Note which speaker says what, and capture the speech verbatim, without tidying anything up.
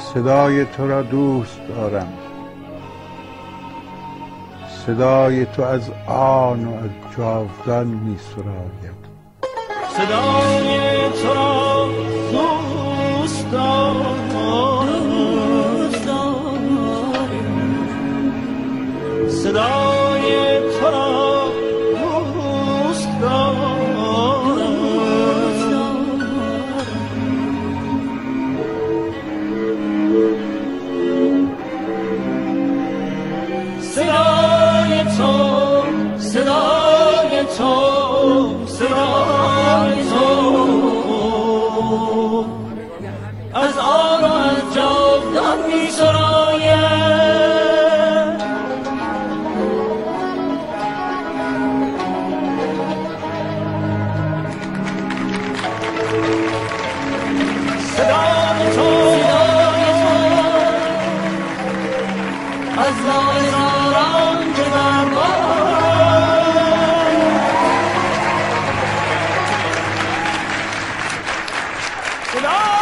Speaker 1: صدای تو را دوست دارم، صدای تو از آن و از جاودان می سراید.
Speaker 2: صدای تو را دوست دارم، صدای تو را دوست دارم، صدای تو، صدای تو، صدای تو از آن و از جاودان می سراید. صدای تو از هزاران که دربار صدای